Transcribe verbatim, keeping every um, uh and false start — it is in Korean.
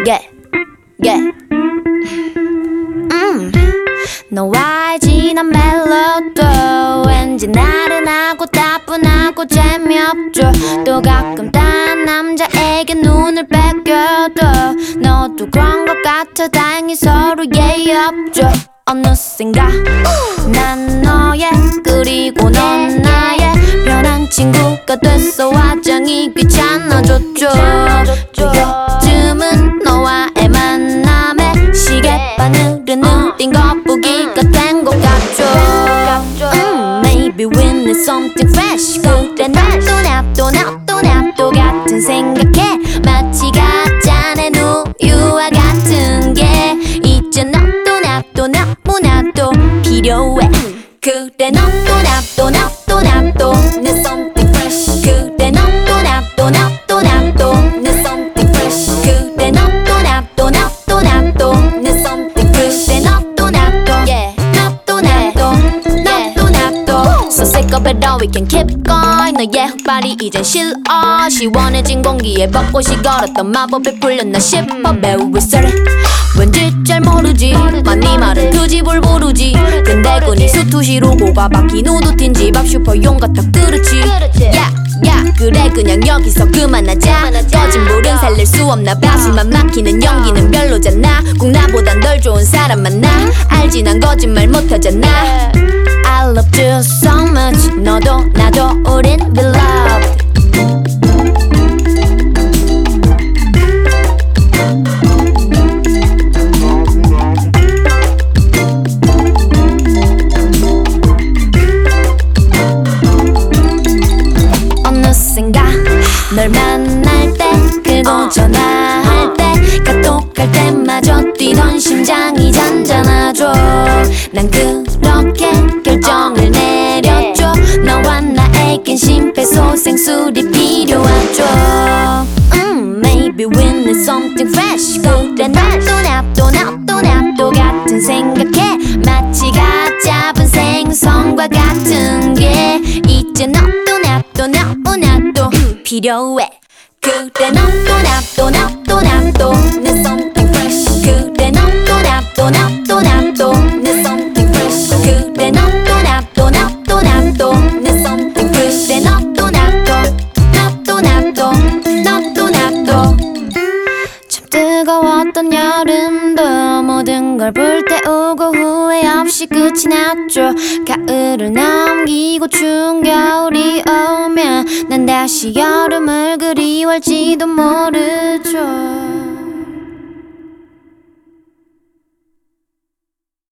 yeah, yeah. 음, 너와의 진한 멜로도 왠지 나른하고 따분하고 재미없죠. 또 가끔 딴 남자에게 눈을 뺏겨도 너도 그런 것 같아. 다행히 서로 예의 없죠. 어느샌가 난 너의 그리고 넌 나의 편한 친구가 됐어. 화장이 귀찮아졌죠. 요즘은 너와의 만남에 시계바늘은 느린 거북이가 된 것 같죠. 음, Maybe we need something fresh. 그래 나도 나도 나도 나도 같은 생각해. 마치 가짜는 우유와 같은 게 이제 너도 나도 나도 나도 필요해. 그래 너도 나도 나도 나도 need something fresh. 그래 너도 나도 나도 나도 need something fresh. 그래 너도 나도 나도 나도 need something fresh. 그래 너도 나도 yeah 나도 나도 나도 나도 So sick of it all we can keep going. 너의 흑발이 이젠 싫어. 시원해진 공기에 벚꽃이 걸었던 마법이 풀렸나 싶어. 매우 윗소리 왠지 잘 모르지. 네 말은 그 집을 부르지. 근데 끈이 수투시로 고가 박힌 우두틴 집 앞 슈퍼용 같아. 그렇지 야, 야 그래 그냥 여기서 그만하자. 꺼진 불은 살릴 수 없나 봐. 숨만 막히는 연기는 별로잖아. 꼭 나보단 덜 좋은 사람 만나. 알지 난 거짓말 못하잖아. I love you so much. 너도 나도 우린 beloved. 어느샌가 널 만날 때 그리고 전화할 때 카톡할 때마저 뛰던 심장이 잔잔하죠. 난 그렇게 결정을 내렸죠. 너와 나에겐 심폐소생술이 필요하죠. 음, Maybe we need something fresh. 그래 나도 나도 나도 나도 같은 생각해. 마치 갓 잡은 생선과 같은 게 이제 너도 나도 나도 나도 필요해. 그래 너도 나도 나도 나도 need something fresh. 그래 너도 나도 나도 나도 need something fresh. 그래 너도 나도 나도 나도 need something fresh. 그래 너도 나도 나도 나도 나도 나도 참 뜨거웠던 여름도 모든 걸 불태우고 후회 없이 끝이 났죠. 가을을 넘기고 추운 겨울이 오면 난 다시 여름을 그리워할지도 모르죠.